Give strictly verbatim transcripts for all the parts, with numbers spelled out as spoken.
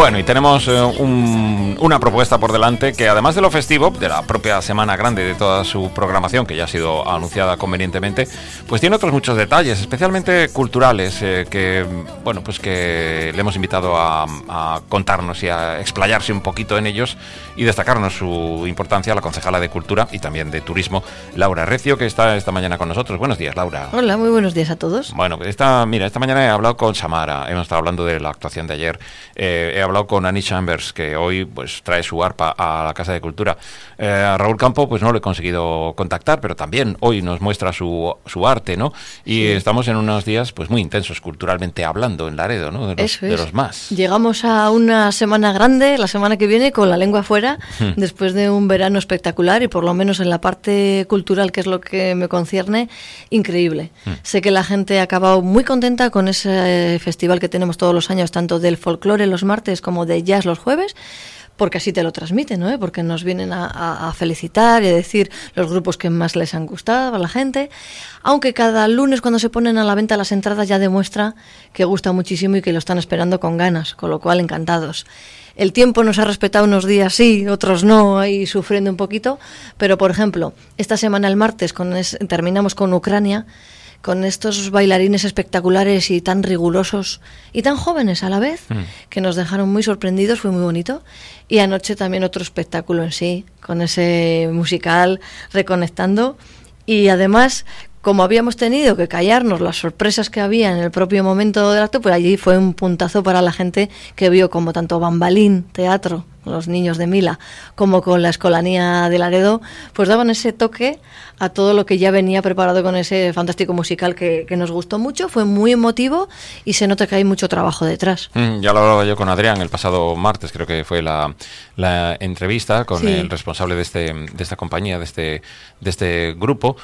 Bueno, y tenemos eh, un, una propuesta por delante que, además de lo festivo, de la propia semana grande, de toda su programación, que ya ha sido anunciada convenientemente, pues tiene otros muchos detalles, especialmente culturales, eh, que, bueno, pues que le hemos invitado a, a contarnos y a explayarse un poquito en ellos y destacarnos su importancia a la concejala de Cultura y también de Turismo, Laura Recio, que está esta mañana con nosotros. Buenos días, Laura. Hola, muy buenos días a todos. Bueno, esta, mira, esta mañana he hablado con Samara, hemos estado hablando de la actuación de ayer, eh, he hablado con Annie Chambers, que hoy pues trae su arpa a la Casa de Cultura. Eh, a Raúl Campo pues no lo he conseguido contactar, pero también hoy nos muestra su, su arte, ¿no? Y sí, estamos en unos días pues muy intensos culturalmente hablando en Laredo, ¿no? De los, Eso es. De los más. Llegamos a una semana grande, la semana que viene, con la lengua afuera, hmm. después de un verano espectacular y por lo menos en la parte cultural, que es lo que me concierne, increíble. Hmm. Sé que la gente ha acabado muy contenta con ese festival que tenemos todos los años, tanto del folclore los martes como de jazz los jueves, porque así te lo transmiten, ¿no? Porque nos vienen a, a, a felicitar y a decir los grupos que más les han gustado a la gente, aunque cada lunes cuando se ponen a la venta las entradas ya demuestra que gusta muchísimo y que lo están esperando con ganas, con lo cual encantados. El tiempo nos ha respetado unos días sí, otros no, ahí sufriendo un poquito, pero por ejemplo, esta semana el martes con es, terminamos con Ucrania, con estos bailarines espectaculares y tan rigurosos y tan jóvenes a la vez, mm. que nos dejaron muy sorprendidos, fue muy bonito. Y anoche también otro espectáculo en sí, con ese musical reconectando. Y además, como habíamos tenido que callarnos las sorpresas que había en el propio momento del acto, pues allí fue un puntazo para la gente que vio como tanto Bambalín, teatro, los niños de Mila, como con la Escolanía de Laredo, pues daban ese toque a todo lo que ya venía preparado con ese fantástico musical que, que nos gustó mucho, fue muy emotivo y se nota que hay mucho trabajo detrás. Mm, ya lo hablaba yo con Adrián el pasado martes, creo que fue la, la entrevista con sí. el responsable de este de esta compañía, de este de este grupo,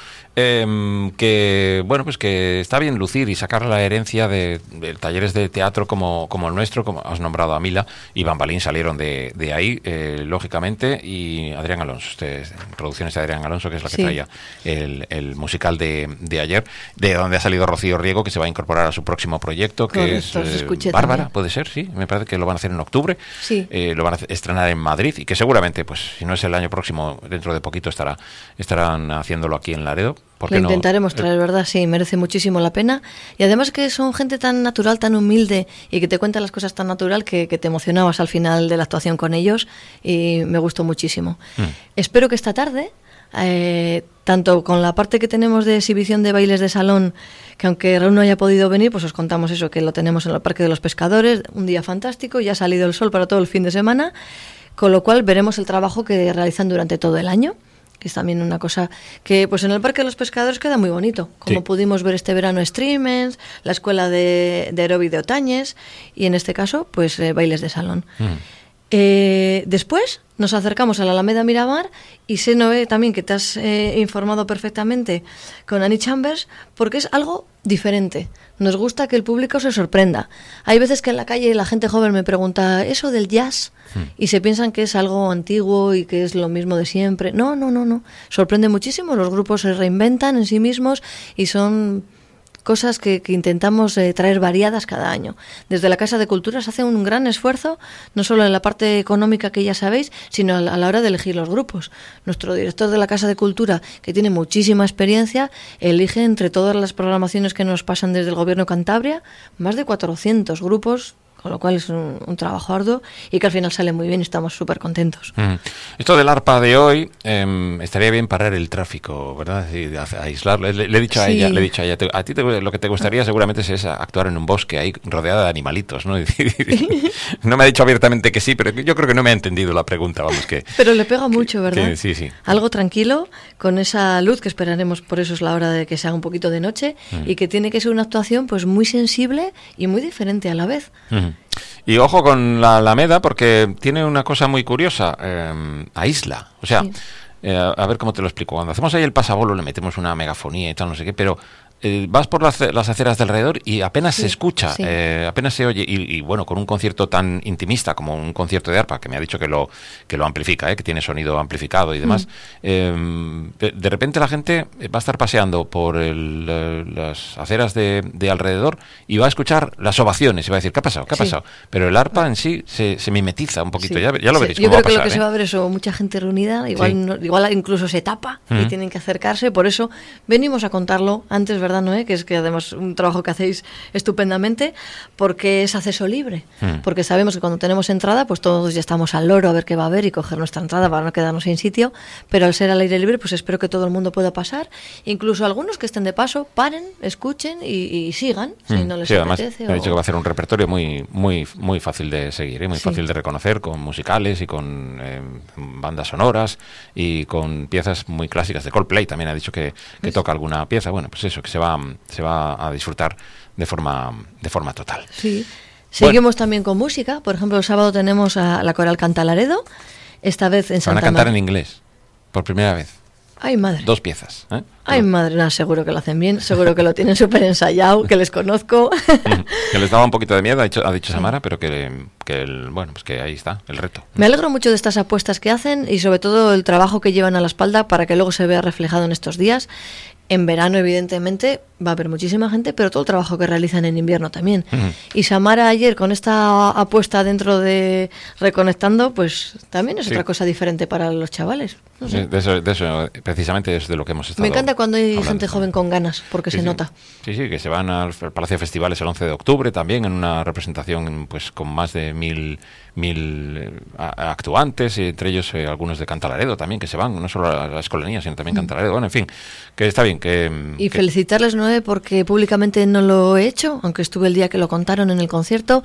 eh, que bueno pues que está bien lucir y sacar la herencia de, de talleres de teatro como, como el nuestro, como has nombrado a Mila y Bambalín salieron de, de ahí, eh, lógicamente, y Adrián Alonso, este, producciones de Adrián Alonso, que es la que sí. traía el, el musical de, de ayer, de donde ha salido Rocío Riego, que se va a incorporar a su próximo proyecto, que Correcto, es eh, Bárbara, también. Puede ser, sí, me parece que lo van a hacer en octubre, sí. eh, lo van a estrenar en Madrid, y que seguramente, pues si no es el año próximo, dentro de poquito estará estarán haciéndolo aquí en Laredo. Lo intentaremos no? traer, ¿verdad? Sí, merece muchísimo la pena. Y además que son gente tan natural, tan humilde y que te cuentan las cosas tan natural que, que te emocionabas al final de la actuación con ellos y me gustó muchísimo. Mm. Espero que esta tarde, eh, tanto con la parte que tenemos de exhibición de bailes de salón, que aunque Raúl no haya podido venir, pues os contamos eso, que lo tenemos en el Parque de los Pescadores, un día fantástico, ya ha salido el sol para todo el fin de semana, con lo cual veremos el trabajo que realizan durante todo el año, que es también una cosa que pues en el Parque de los Pescadores queda muy bonito, como sí. pudimos ver este verano Streamers, la escuela de, de aeróbic de Otañes y en este caso pues eh, bailes de salón. Mm. Eh, después nos acercamos a la Alameda Miramar y sé, Noé, también que te has eh, informado perfectamente con Annie Chambers, porque es algo diferente. Nos gusta que el público se sorprenda. Hay veces que en la calle la gente joven me pregunta, ¿eso del jazz? Hmm. Y se piensan que es algo antiguo y que es lo mismo de siempre. No, no, no, no. Sorprende muchísimo. Los grupos se reinventan en sí mismos y son cosas que, que intentamos eh, traer variadas cada año. Desde la Casa de Cultura se hace un gran esfuerzo, no solo en la parte económica que ya sabéis, sino a la, a la hora de elegir los grupos. Nuestro director de la Casa de Cultura, que tiene muchísima experiencia, elige entre todas las programaciones que nos pasan desde el Gobierno de Cantabria, más de cuatrocientos grupos, con lo cual es un, un trabajo arduo y que al final sale muy bien y estamos súper contentos. Mm. Esto del arpa de hoy, eh, estaría bien parar el tráfico, ¿verdad? Y aislarlo. Le, le he dicho a sí. ella, le he dicho a ella, te, a ti te, lo que te gustaría seguramente es actuar en un bosque ahí rodeada de animalitos, ¿no? No me ha dicho abiertamente que sí, pero yo creo que no me ha entendido la pregunta, vamos que. Pero le pega mucho, que, ¿verdad? Que, sí, sí. Algo tranquilo, con esa luz que esperaremos, por eso es la hora de que se haga un poquito de noche mm. y que tiene que ser una actuación pues muy sensible y muy diferente a la vez. Mm. Y ojo con la Alameda porque tiene una cosa muy curiosa, eh, aísla, o sea, sí. eh, a ver cómo te lo explico, cuando hacemos ahí el pasabolo le metemos una megafonía y tal, no sé qué, pero eh, vas por las, las aceras de alrededor y apenas sí, se escucha, sí. eh, apenas se oye. Y, y bueno, con un concierto tan intimista como un concierto de arpa, que me ha dicho que lo que lo amplifica, eh, que tiene sonido amplificado y demás, mm. eh, de, de repente la gente va a estar paseando por el, eh, las aceras de, de alrededor y va a escuchar las ovaciones y va a decir, ¿qué ha pasado? ¿Qué ha sí. pasado? Pero el arpa en sí se, se mimetiza un poquito, sí. ya, ya lo veréis. Sí. Yo cómo creo va a pasar, que lo que ¿eh? se va a ver es mucha gente reunida, igual, sí. no, igual incluso se tapa mm. y tienen que acercarse, por eso venimos a contarlo antes, ¿verdad, Noé? Que es que además un trabajo que hacéis estupendamente, porque es acceso libre, mm. porque sabemos que cuando tenemos entrada, pues todos ya estamos al loro a ver qué va a haber y coger nuestra entrada para no quedarnos sin sitio, pero al ser al aire libre, pues espero que todo el mundo pueda pasar, incluso algunos que estén de paso, paren, escuchen y, y sigan, mm. si no les sí, además, apetece. Me ha o... dicho que va a hacer un repertorio muy muy muy fácil de seguir, ¿eh? muy sí. fácil de reconocer, con musicales y con eh, bandas sonoras y con piezas muy clásicas de Coldplay. También ha dicho que, que toca alguna pieza. Bueno, pues eso, que se va se va a disfrutar de forma de forma total. Sí. Seguimos bueno. también con música. Por ejemplo, el sábado tenemos a la Coral Cantalaredo, esta vez en Santa María. Van a cantar Mar- en inglés, por primera vez. Ay, madre. Dos piezas. ¿eh? Ay, madre, no, seguro que lo hacen bien, seguro que lo tienen súper ensayado, que les conozco. Que les daba un poquito de miedo, ha dicho, ha dicho Samara, pero que, que el, bueno, pues que ahí está, el reto. Me alegro mucho de estas apuestas que hacen y sobre todo el trabajo que llevan a la espalda para que luego se vea reflejado en estos días. En verano, evidentemente, va a haber muchísima gente, pero todo el trabajo que realizan en invierno también. Uh-huh. Y Samara ayer, con esta apuesta dentro de Reconectando, pues también es sí. otra cosa diferente para los chavales. No sé. de, eso, de eso, precisamente es de lo que hemos estado Me encanta cuando hay hablando. gente joven con ganas, porque sí, se sí. nota. Sí, sí, que se van al Palacio de Festivales el once de octubre también, en una representación pues con más de mil... mil eh, actuantes, y entre ellos eh, algunos de Cantalaredo también, que se van, no solo a la escolanía, sino también Cantalaredo. Bueno, en fin, que está bien. que Y que... felicitarles, Noé, porque públicamente no lo he hecho, aunque estuve el día que lo contaron en el concierto,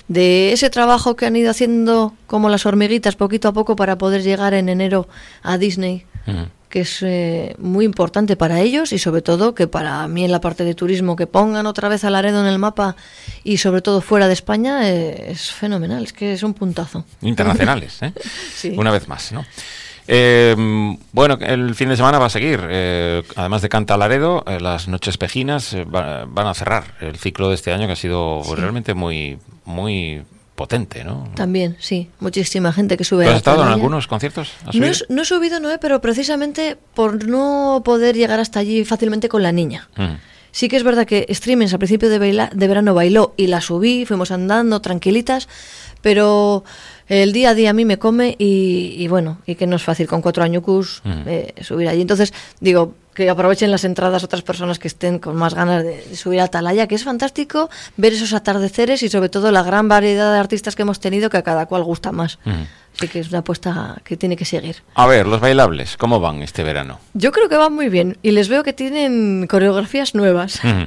de ese trabajo que han ido haciendo como las hormiguitas poquito a poco para poder llegar en enero a Disney. Uh-huh. Que es eh, muy importante para ellos y sobre todo que para mí en la parte de turismo, que pongan otra vez a Laredo en el mapa y sobre todo fuera de España, eh, es fenomenal, es que es un puntazo. Internacionales, ¿eh? Sí. Una vez más, ¿no? Eh, bueno, el fin de semana va a seguir, eh, además de Canta Laredo, eh, las Noches Pejinas eh, va, van a cerrar el ciclo de este año, que ha sido sí. realmente muy, muy... potente, ¿no? También, sí, muchísima gente que sube. ¿Tú has a estado en algunos conciertos? No, es, no he subido, Noé, pero precisamente por no poder llegar hasta allí fácilmente con la niña. Mm. Sí que es verdad que Streamings al principio de, baila, de verano bailó y la subí, fuimos andando tranquilitas, pero el día a día a mí me come y, y bueno, y que no es fácil con cuatro añucus mm. eh, subir allí. Entonces, digo, que aprovechen las entradas otras personas que estén con más ganas de, de subir a Atalaya, que es fantástico ver esos atardeceres y sobre todo la gran variedad de artistas que hemos tenido, que a cada cual gusta más. Mm. Así que es una apuesta que tiene que seguir. A ver, los bailables, ¿cómo van este verano? Yo creo que van muy bien y les veo que tienen coreografías nuevas. Mm.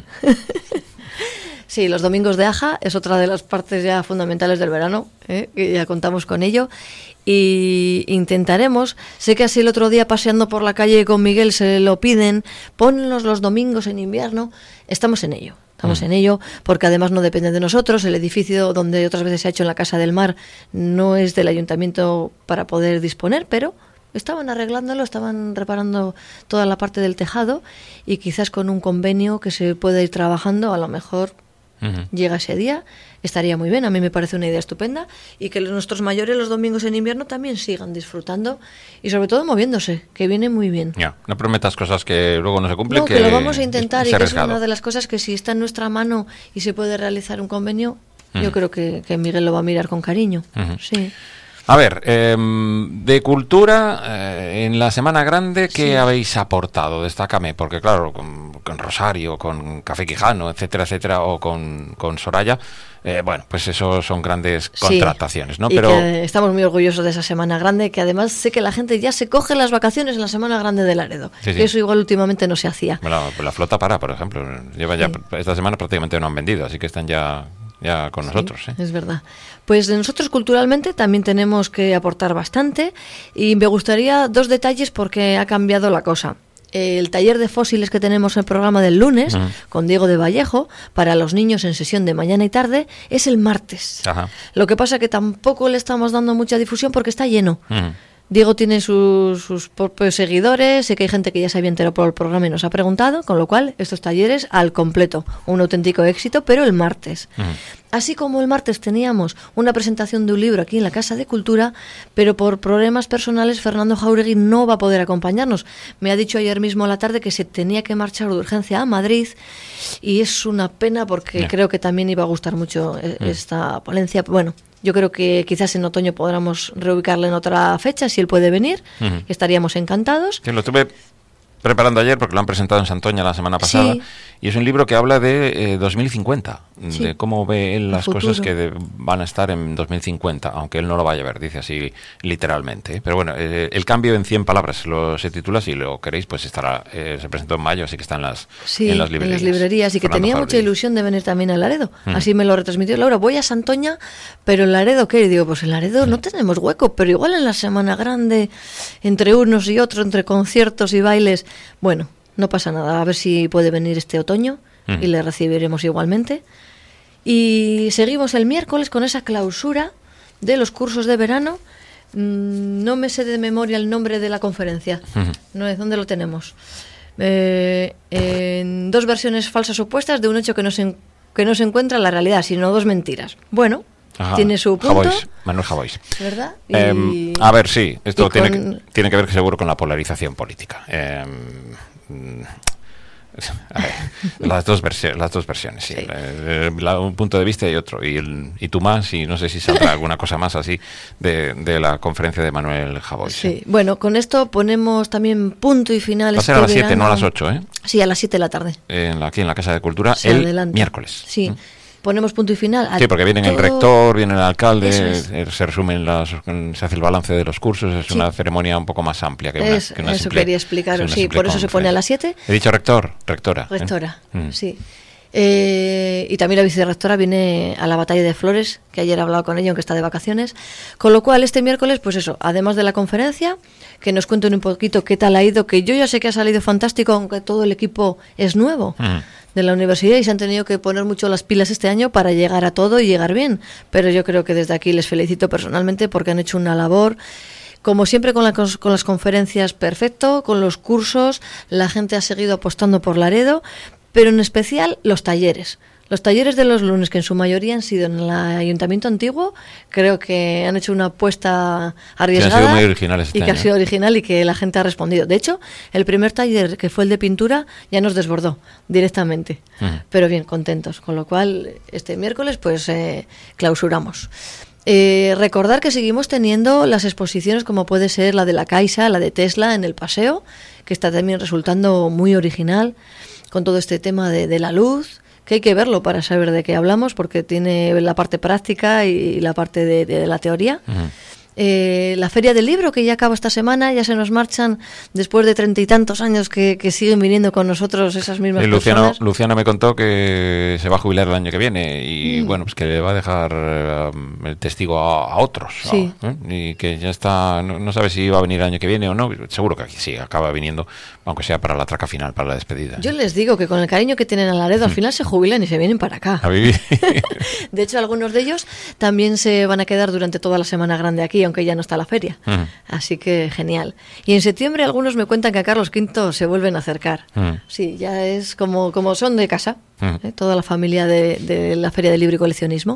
Sí, los domingos de Aja es otra de las partes ya fundamentales del verano, ¿eh? Que ya contamos con ello. Y intentaremos, sé que así el otro día paseando por la calle con Miguel se lo piden, ponlos los domingos en invierno, estamos en ello. Estamos mm. en ello, porque además no depende de nosotros. El edificio donde otras veces se ha hecho en la Casa del Mar no es del ayuntamiento para poder disponer, pero estaban arreglándolo, estaban reparando toda la parte del tejado y quizás con un convenio que se pueda ir trabajando, a lo mejor uh-huh. llega ese día, estaría muy bien. A mí me parece una idea estupenda y que nuestros mayores los domingos en invierno también sigan disfrutando y sobre todo moviéndose, que viene muy bien. Ya, no prometas cosas que luego no se cumplen. No, que, que lo vamos a intentar es, y que es una de las cosas que si está en nuestra mano y se puede realizar un convenio, uh-huh. yo creo que, que Miguel lo va a mirar con cariño. Uh-huh. Sí. A ver, eh, de cultura, eh, en la Semana Grande, ¿qué sí. habéis aportado? Destácame, porque claro, con, con Rosario, con Café Quijano, etcétera, etcétera, o con, con Soraya, eh, bueno, pues eso son grandes contrataciones, sí. ¿no? Y Pero que estamos muy orgullosos de esa Semana Grande, que además sé que la gente ya se coge las vacaciones en la Semana Grande de Laredo, sí, sí. que eso igual últimamente no se hacía. Bueno, la, la flota para, por ejemplo, lleva ya, sí. esta semana prácticamente no han vendido, así que están ya... ya con sí, nosotros. ¿eh? Es verdad. Pues nosotros culturalmente también tenemos que aportar bastante y me gustaría dos detalles porque ha cambiado la cosa. El taller de fósiles que tenemos en el programa del lunes, uh-huh. con Diego de Vallejo, para los niños en sesión de mañana y tarde, es el martes. Ajá. Lo que pasa que tampoco le estamos dando mucha difusión porque está lleno. Uh-huh. Diego tiene sus, sus propios seguidores, sé que hay gente que ya se había enterado por el programa y nos ha preguntado, con lo cual estos talleres al completo, un auténtico éxito, pero el martes. Uh-huh. Así como el martes teníamos una presentación de un libro aquí en la Casa de Cultura, pero por problemas personales Fernando Jauregui no va a poder acompañarnos. Me ha dicho ayer mismo a la tarde que se tenía que marchar de urgencia a Madrid y es una pena porque yeah. creo que también iba a gustar mucho uh-huh. esta ponencia. Bueno, yo creo que quizás en otoño podamos reubicarle en otra fecha, si él puede venir. Uh-huh. Estaríamos encantados. Sí, lo tuve preparando ayer porque lo han presentado en Santoña la semana pasada. Sí. Y es un libro que habla de eh, dos mil cincuenta, sí. de cómo ve él las cosas que de, van a estar en dos mil cincuenta, aunque él no lo vaya a ver, dice así literalmente. ¿eh? Pero bueno, eh, el cambio en cien palabras lo se titula, si lo queréis, pues estará, eh, se presentó en mayo, así que está en las, sí, en las librerías. en las librerías, y que Fernando tenía Jauregui. Mucha ilusión de venir también a Laredo. Mm. Así me lo retransmitió Laura, voy a Santoña, pero en Laredo, ¿qué? Y digo, pues en Laredo mm. no tenemos hueco, pero igual en la Semana Grande, entre unos y otros, entre conciertos y bailes, bueno, no pasa nada, a ver si puede venir este otoño uh-huh. y le recibiremos igualmente. Y seguimos el miércoles con esa clausura de los cursos de verano. Mm, no me sé de memoria el nombre de la conferencia. Uh-huh. No es dónde lo tenemos. Eh, en dos versiones falsas opuestas de un hecho que no se, que no se encuentra en la realidad, sino dos mentiras. Bueno, Ajá. tiene su punto. Javois, Manuel Javois. ¿Verdad? Y, eh, a ver, sí, esto tiene, con... que, tiene que ver seguro con la polarización política. Eh, A ver, las dos versiones, las dos versiones, sí. Sí. Eh, la, un punto de vista y otro, y, el, y tú más, y no sé si saldrá alguna cosa más así de, de la conferencia de Manuel Javois. Sí, ¿eh? Bueno, con esto ponemos también punto y final. Va a ser a las siete, no a las ocho, ¿eh? Sí, a las siete de la tarde. En la, aquí en la Casa de Cultura, sí, el adelante. Miércoles. Sí. ¿Mm? Ponemos punto y final. Sí, porque viene todo... el rector, viene el alcalde, es. se resumen las, se hace el balance de los cursos, es sí. una ceremonia un poco más amplia que una, es, que una eso simple, quería explicaros, sí, por eso se pone a las siete. He dicho rector, rectora. Rectora, ¿eh? mm. sí. Eh, y también la vicerrectora viene a la Batalla de Flores, que ayer he hablado con ella, aunque está de vacaciones. Con lo cual, este miércoles, pues eso, además de la conferencia, que nos cuenten un poquito qué tal ha ido, que yo ya sé que ha salido fantástico, aunque todo el equipo es nuevo. Mm. de la universidad y se han tenido que poner mucho las pilas este año para llegar a todo y llegar bien, pero yo creo que desde aquí les felicito personalmente porque han hecho una labor, como siempre con, la, con las conferencias, perfecto, con los cursos, la gente ha seguido apostando por Laredo, pero en especial los talleres. Los talleres de los lunes, que en su mayoría han sido en el Ayuntamiento Antiguo, creo que han hecho una apuesta arriesgada. Sí, han sido muy originales este y que año. ha sido original y que la gente ha respondido. De hecho, el primer taller, que fue el de pintura, ya nos desbordó directamente. Uh-huh. Pero bien, contentos. Con lo cual, este miércoles, pues eh, clausuramos. Eh, recordar que seguimos teniendo las exposiciones como puede ser la de la Caixa, la de Tesla en el paseo, que está también resultando muy original con todo este tema de, de la luz, que hay que verlo para saber de qué hablamos, porque tiene la parte práctica y la parte de, de, de la teoría. Uh-huh. Eh, la Feria del Libro, que ya acaba esta semana, ya se nos marchan después de treinta y tantos años que, que siguen viniendo con nosotros esas mismas y Luciano, personas. Luciano me contó que se va a jubilar el año que viene y mm. bueno, pues que le va a dejar uh, el testigo a, a otros, sí. ¿eh? Y que ya está, no, no sabe si va a venir el año que viene o no, seguro que aquí sí, acaba viniendo, aunque sea para la traca final, para la despedida. Yo les digo que con el cariño que tienen a Laredo, al final se jubilan y se vienen para acá. A vivir. De hecho, algunos de ellos también se van a quedar durante toda la Semana Grande aquí, aunque ya no está la feria. Uh-huh. Así que genial. Y en septiembre algunos me cuentan que a Carlos quinto se vuelven a acercar. Uh-huh. Sí, ya es como, como son de casa, uh-huh. ¿eh? Toda la familia de, de la Feria del Libro y Coleccionismo.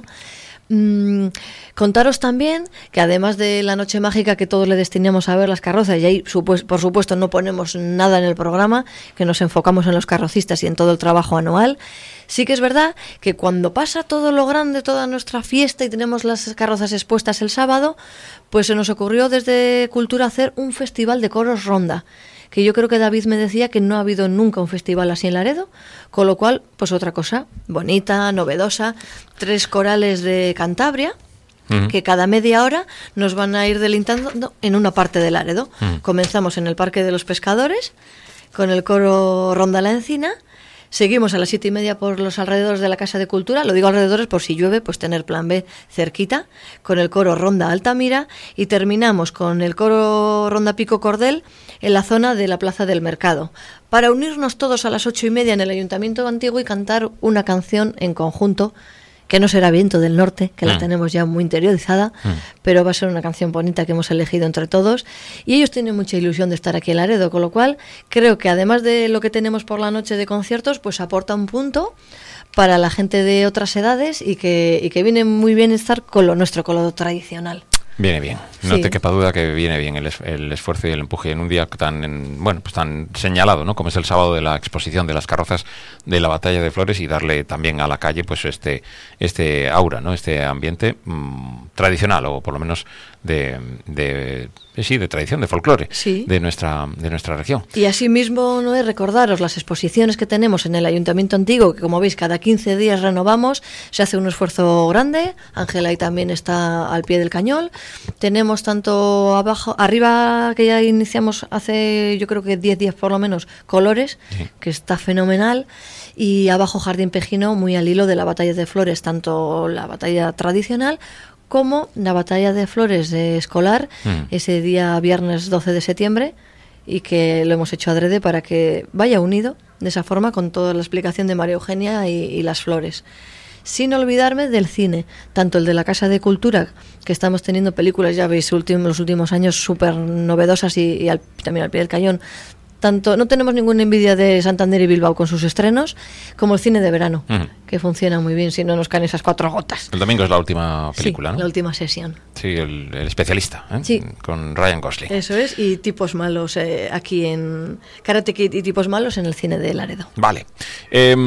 Mm, contaros también que además de la noche mágica que todos le destinamos a ver las carrozas, y ahí supues- por supuesto no ponemos nada en el programa, que nos enfocamos en los carrocistas y en todo el trabajo anual, sí que es verdad que cuando pasa todo lo grande, toda nuestra fiesta y tenemos las carrozas expuestas el sábado, pues se nos ocurrió desde Cultura hacer un festival de coros ronda, que yo creo que David me decía que no ha habido nunca un festival así en Laredo, con lo cual, pues otra cosa bonita, novedosa, tres corales de Cantabria, uh-huh. que cada media hora nos van a ir delimitando en una parte de Laredo. Uh-huh. Comenzamos en el Parque de los Pescadores, con el coro Ronda la Encina. Seguimos a las siete y media por los alrededores de la Casa de Cultura, lo digo alrededores por si llueve, pues tener plan B cerquita, con el coro Ronda Altamira, y terminamos con el coro Ronda Pico Cordel en la zona de la Plaza del Mercado, para unirnos todos a las ocho y media en el Ayuntamiento Antiguo y cantar una canción en conjunto, que no será Viento del Norte, que mm. la tenemos ya muy interiorizada, mm. pero va a ser una canción bonita que hemos elegido entre todos. Y ellos tienen mucha ilusión de estar aquí en Laredo, con lo cual creo que además de lo que tenemos por la noche de conciertos, pues aporta un punto para la gente de otras edades y que, y que viene muy bien estar con lo nuestro, con lo tradicional. Viene bien, no sí. te quepa duda que viene bien el, es, el esfuerzo y el empuje en un día tan en, bueno pues tan señalado, ¿no? Como es el sábado de la exposición de las carrozas de la Batalla de Flores, y darle también a la calle pues este este aura, ¿no? Este ambiente mmm, tradicional, o por lo menos de, de sí, de tradición, de folclore, sí. de nuestra de nuestra región. Y asimismo, no es recordaros las exposiciones que tenemos en el Ayuntamiento Antiguo, que como veis cada quince días renovamos, se hace un esfuerzo grande. Ángela ahí también está al pie del cañón. Tenemos tanto abajo, arriba, que ya iniciamos hace yo creo que diez días por lo menos, Colores, sí. que está fenomenal, y abajo Jardín Pejino, muy al hilo de la Batalla de Flores, tanto la batalla tradicional como la Batalla de Flores de escolar, mm. ese día viernes doce de septiembre, y que lo hemos hecho adrede para que vaya unido de esa forma con toda la explicación de María Eugenia y, y las flores. Sin olvidarme del cine, tanto el de la Casa de Cultura, que estamos teniendo películas, ya veis, últimos, los últimos años súper novedosas, y, y al, también al pie del cañón. Tanto, no tenemos ninguna envidia de Santander y Bilbao con sus estrenos, como el cine de verano, uh-huh. que funciona muy bien si no nos caen esas cuatro gotas. El domingo es la última película, sí, ¿no? La última sesión. Sí, el, el especialista, ¿eh? Sí. Con Ryan Gosling. Eso es, y Tipos Malos eh, aquí en Karate Kid y Tipos Malos en el cine de Laredo. Vale. Eh,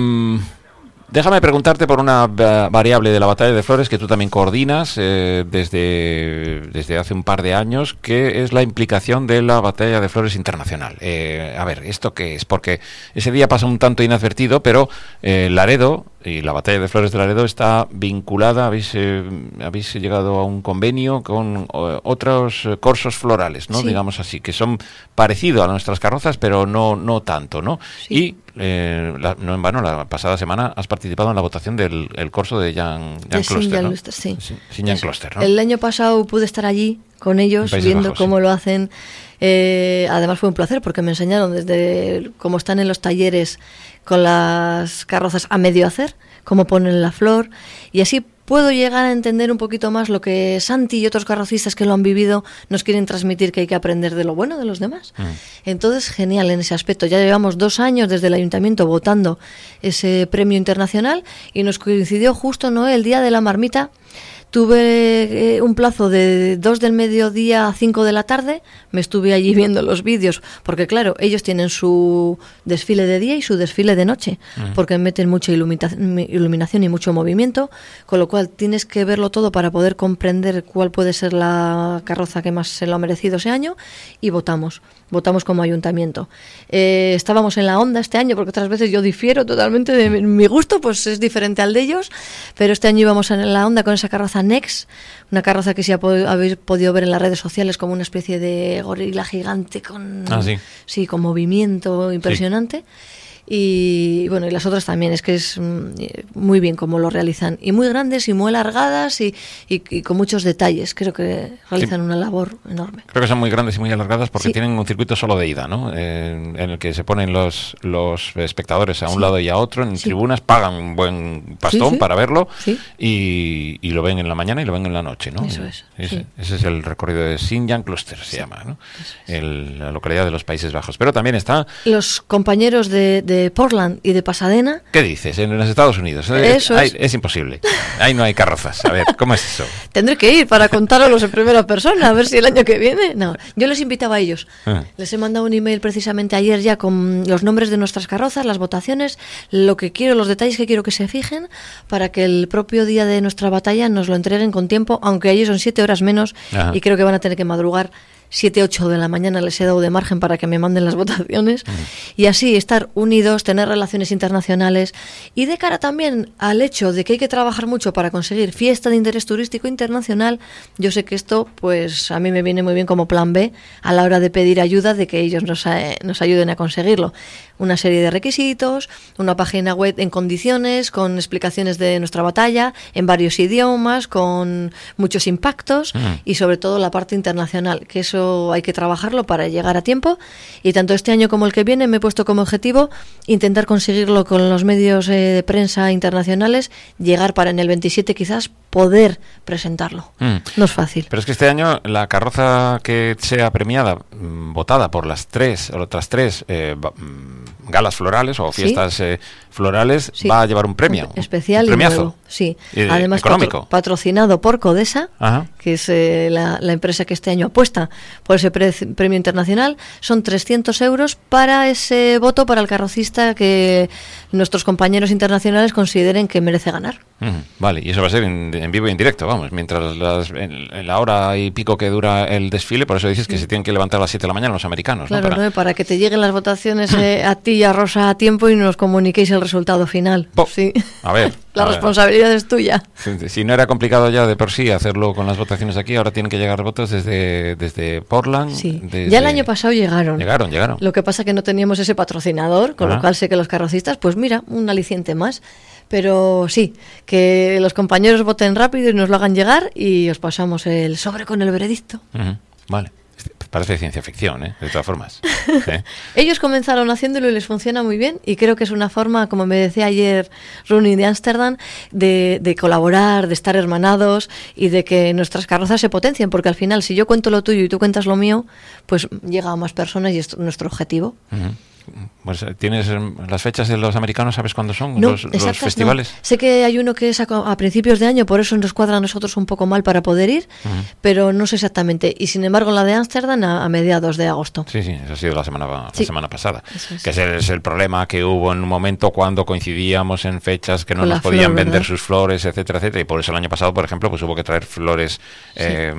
Déjame preguntarte por una variable de la Batalla de Flores que tú también coordinas eh, desde, desde hace un par de años, que es la implicación de la Batalla de Flores Internacional. Eh, a ver, ¿esto qué es? Porque ese día pasa un tanto inadvertido, pero eh, Laredo y la Batalla de Flores de Laredo está vinculada, habéis, eh, habéis llegado a un convenio con o, otros corsos florales, ¿no? Sí. Digamos así, que son parecidos a nuestras carrozas, pero no, no tanto, ¿no? Sí. Y Eh, la, no en vano, la pasada semana has participado en la votación del el corso de Jan, Jan Kloster, ¿no? Luster, sí. Sí, sí, Jan Kloster, ¿no? El año pasado pude estar allí con ellos, viendo Bajos, cómo sí. lo hacen. Eh, además fue un placer porque me enseñaron desde cómo están en los talleres con las carrozas a medio hacer, cómo ponen la flor, y así puedo llegar a entender un poquito más lo que Santi y otros carrocistas que lo han vivido nos quieren transmitir, que hay que aprender de lo bueno de los demás. Mm. Entonces, genial en ese aspecto. Ya llevamos dos años desde el Ayuntamiento votando ese premio internacional, y nos coincidió justo, ¿no?, el día de la marmita. Tuve eh, un plazo de dos del mediodía a cinco de la tarde, me estuve allí viendo los vídeos, porque claro, ellos tienen su desfile de día y su desfile de noche, uh-huh. porque meten mucha ilumita- iluminación y mucho movimiento, con lo cual tienes que verlo todo para poder comprender cuál puede ser la carroza que más se lo ha merecido ese año, y votamos. Votamos como ayuntamiento. Eh, estábamos en la onda este año, porque otras veces yo difiero totalmente de mi, mi gusto, pues es diferente al de ellos, pero este año íbamos en la onda con esa carroza Nex, una carroza que sí ha pod- habéis podido ver en las redes sociales como una especie de gorila gigante con, ah, ¿sí? Sí, con movimiento impresionante. Sí. Y bueno, y las otras también, es que es muy bien como lo realizan, y muy grandes y muy alargadas y, y, y con muchos detalles. Creo que realizan sí. una labor enorme. Creo que son muy grandes y muy alargadas porque sí. tienen un circuito solo de ida, ¿no? En, en el que se ponen los, los espectadores a un sí. lado y a otro en sí. tribunas, pagan un buen pastón sí, sí. para verlo sí. y, y lo ven en la mañana y lo ven en la noche, ¿no? Eso es. Ese, sí. ese es el recorrido de Sint-Jan Kloster, se sí. llama, ¿no? Es. El, la localidad de los Países Bajos. Pero también está... Los compañeros de, de de Portland y de Pasadena. ¿Qué dices? En los Estados Unidos. Eso es. es. es imposible. Ahí no hay carrozas. A ver, ¿cómo es eso? Tendré que ir para contároslos en primera persona, a ver si el año que viene... No, yo les invitaba a ellos. Ah. Les he mandado un email precisamente ayer ya con los nombres de nuestras carrozas, las votaciones, lo que quiero, los detalles que quiero que se fijen, para que el propio día de nuestra batalla nos lo entreguen con tiempo, aunque allí son siete horas menos. Ajá. Y creo que van a tener que madrugar. siete, ocho de la mañana les he dado de margen para que me manden las votaciones, uh-huh. y así estar unidos, tener relaciones internacionales, y de cara también al hecho de que hay que trabajar mucho para conseguir fiesta de interés turístico internacional. Yo sé que esto pues a mí me viene muy bien como plan B a la hora de pedir ayuda, de que ellos nos, eh, nos ayuden a conseguirlo. Una serie de requisitos, una página web en condiciones, con explicaciones de nuestra batalla en varios idiomas, con muchos impactos, uh-huh. y sobre todo la parte internacional, que eso eso hay que trabajarlo para llegar a tiempo, y tanto este año como el que viene me he puesto como objetivo intentar conseguirlo con los medios eh, de prensa internacionales, llegar para en el veintisiete quizás poder presentarlo. Mm. No es fácil. Pero es que este año la carroza que sea premiada, mm, votada por las tres, o otras tres eh, mm, galas florales o fiestas ¿sí? eh, florales, sí. va a llevar un premio. Un especial un premiazo. Y nuevo, sí. Y, además económico. Patro, patrocinado por Codesa, Ajá. que es eh, la, la empresa que este año apuesta por ese pre premio internacional. Son trescientos euros para ese voto para el carrocista que nuestros compañeros internacionales consideren que merece ganar. Uh-huh. Vale, y eso va a ser en, en vivo y en directo, vamos, mientras las, en, en la hora y pico que dura el desfile, por eso dices que sí. se tienen que levantar a las siete de la mañana los americanos. Claro, ¿no? Para... ¿no? Para que te lleguen las votaciones eh, a ti y a Rosa a tiempo y nos comuniquéis el resultado final. Po, sí. A ver. La a responsabilidad ver. es tuya. Si, si no era complicado ya de por sí hacerlo con las votaciones aquí, ahora tienen que llegar votos desde, desde Portland. Sí. Desde... Ya el año pasado llegaron. Llegaron, llegaron. Lo que pasa que no teníamos ese patrocinador, con ah. lo cual sé que los carrocistas, pues mira, un aliciente más. Pero sí, que los compañeros voten rápido y nos lo hagan llegar y os pasamos el sobre con el veredicto. Uh-huh. Vale. Parece ciencia ficción, ¿eh? De todas formas. ¿Eh? Ellos comenzaron haciéndolo y les funciona muy bien, y creo que es una forma, como me decía ayer Rooney de Ámsterdam, de, de colaborar, de estar hermanados y de que nuestras carrozas se potencien, porque al final si yo cuento lo tuyo y tú cuentas lo mío, pues llega a más personas y es nuestro objetivo. Uh-huh. Pues tienes las fechas de los americanos, ¿sabes cuándo son no, los, los festivales? No. Sé que hay uno que es a, a principios de año, por eso nos cuadra a nosotros un poco mal para poder ir, uh-huh. pero no sé exactamente. Y sin embargo la de Ámsterdam a, a mediados de agosto. Sí, sí, eso ha sido la semana, sí. la semana pasada. Es. Que ese es el problema que hubo en un momento cuando coincidíamos en fechas que no Con nos podían flor, vender ¿verdad? sus flores, etcétera, etcétera. Y por eso el año pasado, por ejemplo, pues hubo que traer flores sí. eh,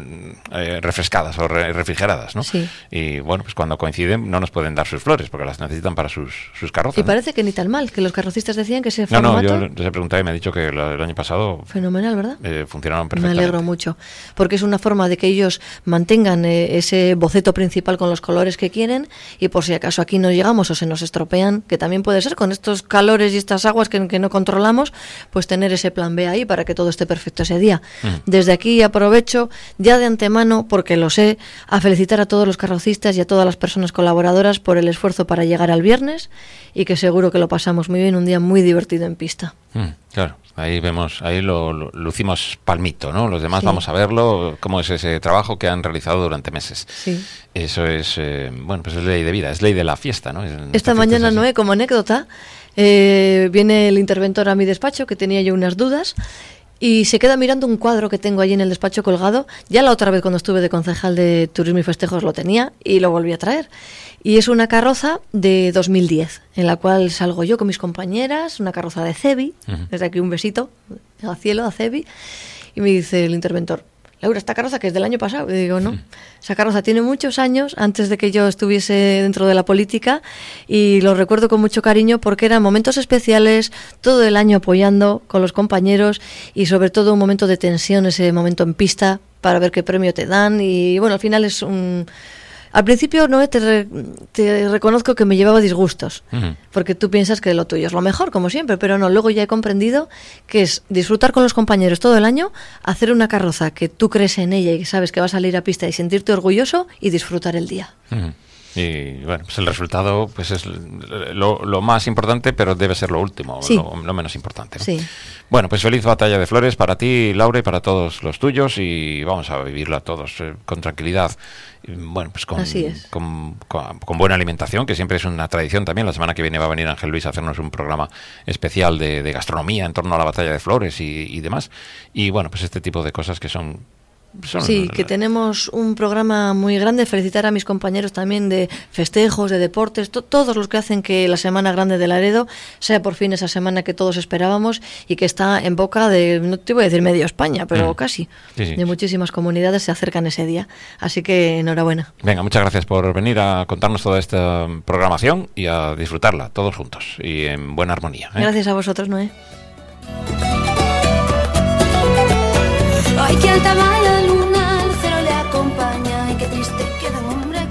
eh, refrescadas o re refrigeradas, ¿no? Sí. Y bueno, pues cuando coinciden no nos pueden dar sus flores porque las necesitan para sus sus carrozas. Y parece ¿no? que ni tan mal, que los carrocistas decían que ese formato... No, no, yo les he preguntado y me ha dicho que el año pasado... Fenomenal, ¿verdad? Eh, funcionaron perfectamente. Me alegro mucho, porque es una forma de que ellos mantengan eh, ese boceto principal con los colores que quieren, y por si acaso aquí no llegamos o se nos estropean, que también puede ser con estos calores y estas aguas que, que no controlamos, pues tener ese plan B ahí para que todo esté perfecto ese día. Mm. Desde aquí aprovecho ya de antemano, porque lo sé, a felicitar a todos los carrocistas y a todas las personas colaboradoras por el esfuerzo para llegar al viernes, y que seguro que lo pasamos muy bien, un día muy divertido en pista. Mm, claro, ahí vemos, ahí lo, lo lucimos palmito, ¿no? Los demás sí. vamos a verlo, cómo es ese trabajo que han realizado durante meses. Sí. Eso es, eh, bueno, pues es ley de vida, es ley de la fiesta, ¿no? Esta, Esta mañana, Noé, como anécdota, eh, viene el interventor a mi despacho, que tenía yo unas dudas, y se queda mirando un cuadro que tengo allí en el despacho colgado. Ya la otra vez cuando estuve de concejal de Turismo y Festejos lo tenía y lo volví a traer. Y es una carroza de dos mil diez, en la cual salgo yo con mis compañeras, una carroza de Cebi, uh-huh. desde aquí un besito al cielo a Cebi, y me dice el interventor: Laura, esta carroza que es del año pasado. Y digo, no, esa carroza tiene muchos años, antes de que yo estuviese dentro de la política, y lo recuerdo con mucho cariño porque eran momentos especiales, todo el año apoyando con los compañeros, y sobre todo un momento de tensión, ese momento en pista para ver qué premio te dan. Y bueno, al final es un... Al principio, no te, re, te reconozco que me llevaba disgustos, uh-huh. porque tú piensas que lo tuyo es lo mejor, como siempre, pero no, luego ya he comprendido que es disfrutar con los compañeros todo el año, hacer una carroza que tú crees en ella y que sabes que va a salir a pista y sentirte orgulloso y disfrutar el día. Uh-huh. Y bueno, pues el resultado pues es lo, lo más importante, pero debe ser lo último, sí. lo, lo menos importante, ¿no? Sí. Bueno, pues feliz batalla de flores para ti, Laura, y para todos los tuyos, y vamos a vivirla todos eh, con tranquilidad. Bueno, pues con, con, con, con buena alimentación, que siempre es una tradición también. La semana que viene va a venir Ángel Luis a hacernos un programa especial de, de gastronomía en torno a la batalla de flores y, y demás. Y bueno, pues este tipo de cosas que son... Son sí, que tenemos un programa muy grande. Felicitar a mis compañeros también de festejos, de deportes, to- todos los que hacen que la Semana Grande de Laredo sea por fin esa semana que todos esperábamos y que está en boca de, no te voy a decir medio España, pero mm. casi, sí, sí. de muchísimas comunidades se acercan ese día. Así que enhorabuena. Venga, muchas gracias por venir a contarnos toda esta programación y a disfrutarla todos juntos y en buena armonía, ¿eh? Gracias a vosotros, Noé. Ay, qué alta va la luna, el cero le acompaña y qué triste queda un hombre